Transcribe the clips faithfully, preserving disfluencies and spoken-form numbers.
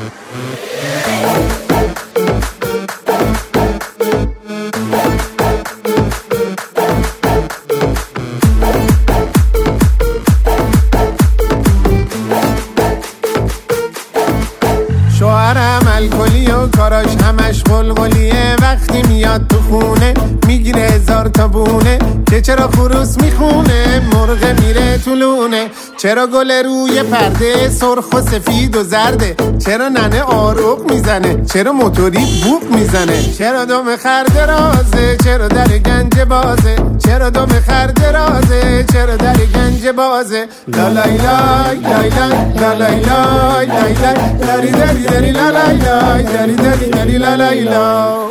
شوهرم الکلی و کاراش همش قلقلیه، وقتی میاد تو خونه میگیره هزار تا بونه که چرا خروس میخونه مرغ میره تو لونه، چرا گل روی پرده سرخ و سفید و زرده، چرا ننه آروغ میزنه، چرا موتوری بوق میزنه، چرا دم خر درازه، چرا در گنج بازه، چرا دم خر درازه، چرا در گنج بازه. لا لای لای لای لای لای لای لای لای داری داری لا لای لای داری داری داری لا لای لای.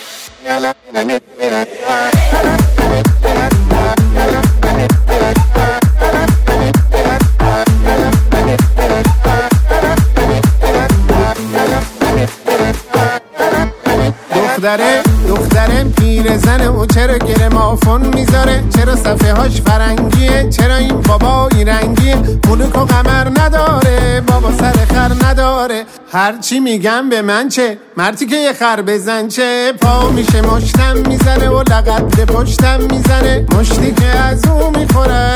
دختره دختره پیر زنه و چرا گرمافون میذاره، چرا صفحه هاش فرنگیه، چرا این بابا این رنگیه، ملوک و قمر نداره، بابا سر خر نداره. هرچی میگم به من چه، مرتی که یه خر بزن چه، پا میشه مشتم میزنه و لقد به پشتم میزنه، مشتی که از او میخوره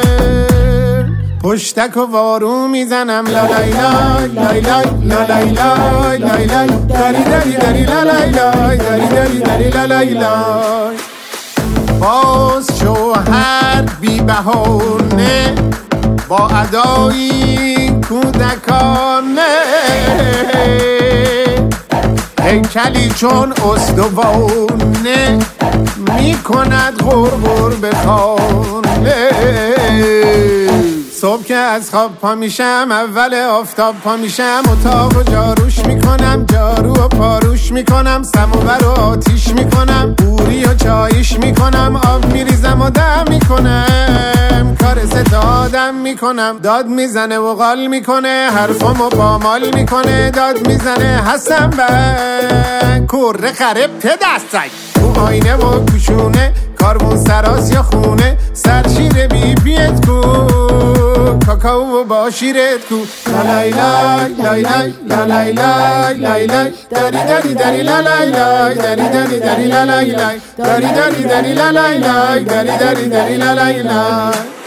پشتک و وارو میزنم. لا لای لای لای لای لا لای لای لای لای داری داری داری لا لای لای داری داری داری لا لای لای. باز شوهر بی بهانه با ادایی کودکانه، هیکلی چون استوانه میکند غرغر به خانه. صبح که از خواب پا میشم اول آفتاب پا میشم، اتاق و جاروش میکنم، جارو و پاروش میکنم، سماور و آتیش میکنم، بوری و چایش میکنم، آب میریزم و دم میکنم، کار سه آدم میکنم، داد میزنه و قال میکنه، حرفمو پامال میکنه، داد میزنه هستم بک کره خره پدستک، تو آینه و کشونه کارمون سراس یا خونه، سرشیر بی بیت کو کاکاو با شیرت کو. لای لای لای لای لای لای لای لای داری داری داری لای لای داری داری داری لای لای داری داری داری لای لای داری داری داری لای لای.